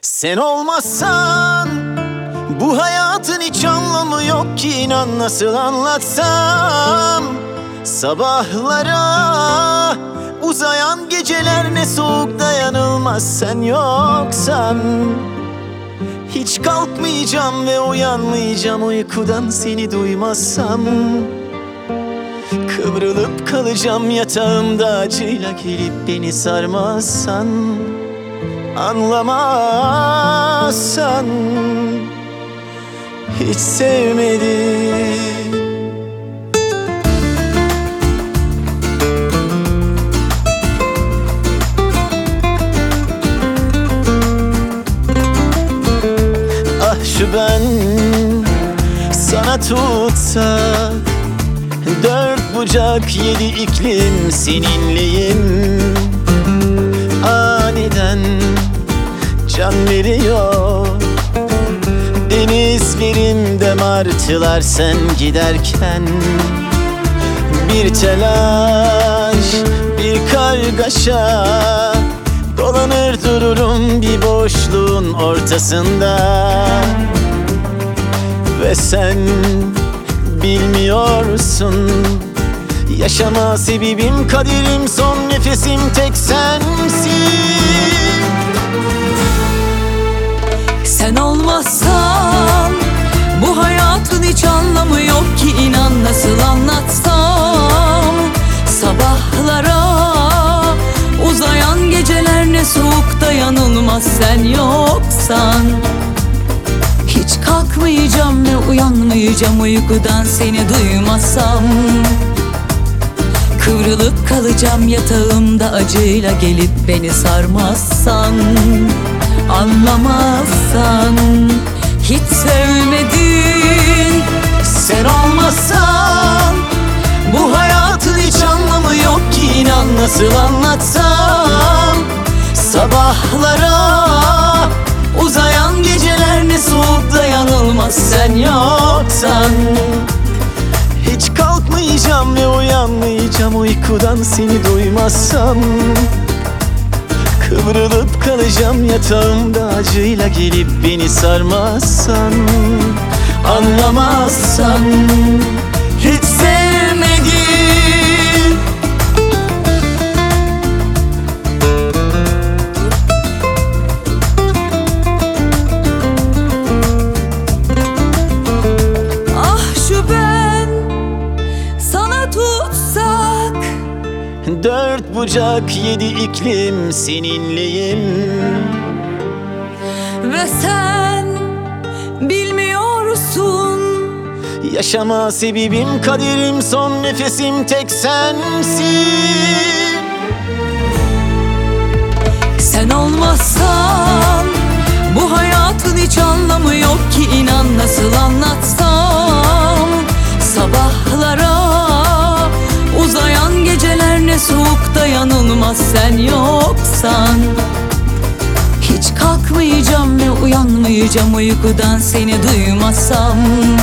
Sen olmazsan bu hayatın hiç anlamı yok ki, inan nasıl anlatsam. Sabahlara uzayan geceler ne soğuk, dayanılmaz sen yoksan. Hiç kalkmayacağım ve uyanmayacağım uykudan seni duymazsam. Kıvrılıp kalacağım yatağımda acıyla, gelip beni sarmazsan. Anlamazsan hiç sevmedim. Ah şu ben sana tutsak, dört bucak yedi iklim seninleyim. Aniden can veriyor denizlerimde martılar sen giderken. Bir telaş, bir kargaşa, dolanır dururum bir boşluğun ortasında. Ve sen bilmiyorsun, yaşama sebebim, kaderim, son nefesim tek sensin. Sen olmazsan bu hayatın hiç anlamı yok ki, inan nasıl anlatsam. Sabahlara uzayan geceler ne soğuk, dayanılmaz sen yoksan. Hiç kalkmayacağım ve uyanmayacağım uykudan seni duymazsam. Kıvrılıp kalacağım yatağımda acıyla, gelip beni sarmazsan. Anlamazsan hiç sevmedin. Sen olmazsan bu hayatın hiç anlamı yok ki, inan nasıl anlatsam. Sabahlara uzayan geceler ne soğuk, dayanılmaz sen yoksan. Hiç kalkmayacağım ve uyanmayacağım uykudan seni duymazsam. Kıvrılıp kalacağım yatağımda acıyla, gelip beni sarmazsan. Anlamazsan hiç sevmedin. Ah şu ben sana tutsak, dört bucak yedi iklim seninleyim. ve sen bilmiyorsun, Yaşama sebebim, kaderim, son nefesim tek sensin. sen olmazsan bu hayatın hiç anlamı yok ki, inan nasıl anlatsam. Sabahlara uzayan geceler ne soğuk, dayanılmaz sen yoksan. Hiç kalkmayacağım ve uyanmayacağım uykudan seni duymazsam.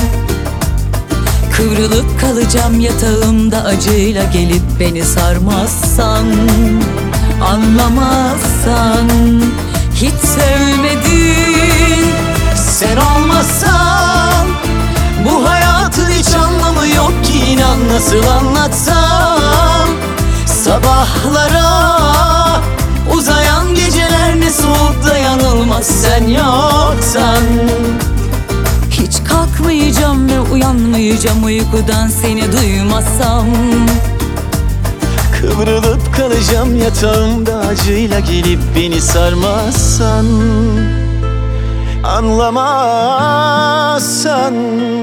Kıvrılıp kalacağım yatağımda acıyla, gelip beni sarmazsan. Anlamazsan hiç sevmedin. Sen olmazsan bu hayatın hiç anlamı yok ki, inan nasıl anlatsam. Sabahlara uzayan geceler ne soğuk, dayanılmaz sen yoksan. Hiç kalkmayacağım ve uyanmayacağım uykudan seni duymazsam. Kıvrılıp kalacağım yatağımda acıyla, gelip beni sarmazsan. Anlamazsan